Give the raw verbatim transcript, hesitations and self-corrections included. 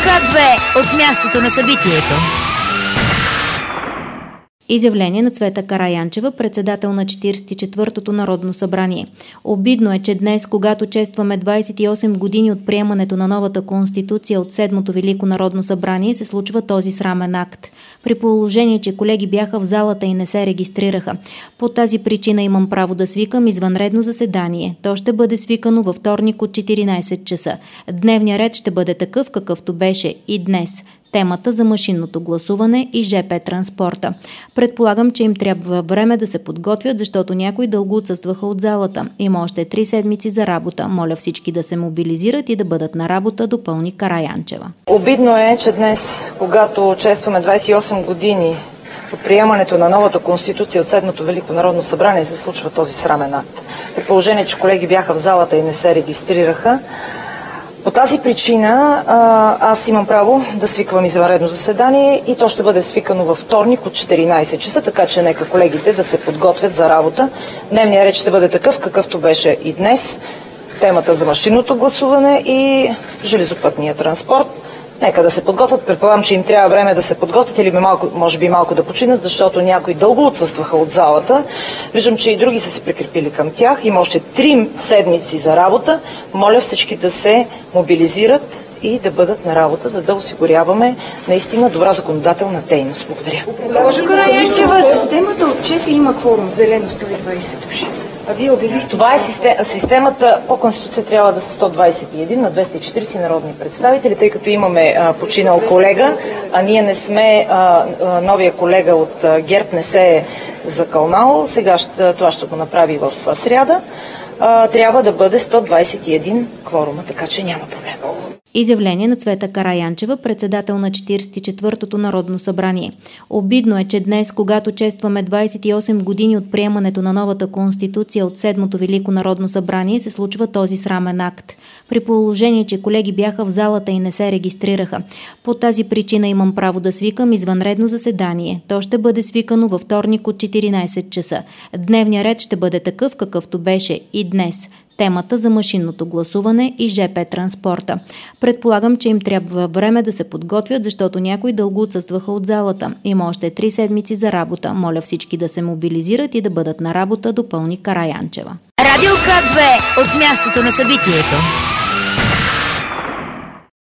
К две от мястото на събитието. Изявление на Цвета Караянчева, председател на четиридесет и четвъртото Народно събрание. Обидно е, че днес, когато честваме двадесет и осем години от приемането на новата конституция от седмото Велико Народно събрание, се случва този срамен акт. При положение, че колеги бяха в залата и не се регистрираха. По тази причина имам право да свикам извънредно заседание. То ще бъде свикано във вторник от четиринадесет часа. Дневният ред ще бъде такъв, какъвто беше и днес. Темата за машинното гласуване и ЖП транспорта. Предполагам, че им трябва време да се подготвят, защото някои дълго отсъстваха от залата. Има още три седмици за работа. Моля всички да се мобилизират и да бъдат на работа, допълни Караянчева. Обидно е, че днес, когато честваме двадесет и осем години по приемането на новата конституция от седмото Велико Народно събрание, се случва този срамен акт. При положение, че колеги бяха в залата и не се регистрираха, по тази причина аз имам право да свиквам извънредно заседание и то ще бъде свикано във вторник от четиринадесет часа, така че нека колегите да се подготвят за работа. Дневният ред ще бъде такъв, какъвто беше и днес. Темата за машинното гласуване и железопътния транспорт. Нека да се подготвят. Предполагам, че им трябва време да се подготвят или малко, може би малко да починат, защото някои дълго отсъстваха от залата. Виждам, че и други са се прикрепили към тях. Има още три седмици за работа. Моля всички да се мобилизират и да бъдат на работа, за да осигуряваме наистина добра законодателна дейност. Благодаря. Госпожо Караянчева, системата отчете има кворум. Зелено сто и двадесет души. А вие обявихте... Това е систем, системата по Конституция трябва да са сто двадесет и един на двеста и четиридесет народни представители, тъй като имаме а, починал колега, а ние не сме, а, а, новия колега от а, ГЕРБ не се е закълнал, сега ще, това ще го направи в а, сряда, а, трябва да бъде сто двадесет и един кворума, така че няма проблем. Изявление на Цвета Караянчева, председател на четиридесет и четвъртото Народно събрание. Обидно е, че днес, когато честваме двадесет и осем години от приемането на новата конституция от седмото Велико Народно събрание, се случва този срамен акт. При положение, че колеги бяха в залата и не се регистрираха. По тази причина имам право да свикам извънредно заседание. То ще бъде свикано във вторник от четиринадесет часа. Дневният ред ще бъде такъв, какъвто беше и днес. Темата за машинното гласуване и ЖП транспорта. Предполагам, че им трябва време да се подготвят, защото някои дълго отсъстваха от залата. Има още три седмици за работа. Моля всички да се мобилизират и да бъдат на работа, допълни Караянчева. Радио К две от мястото на събитието.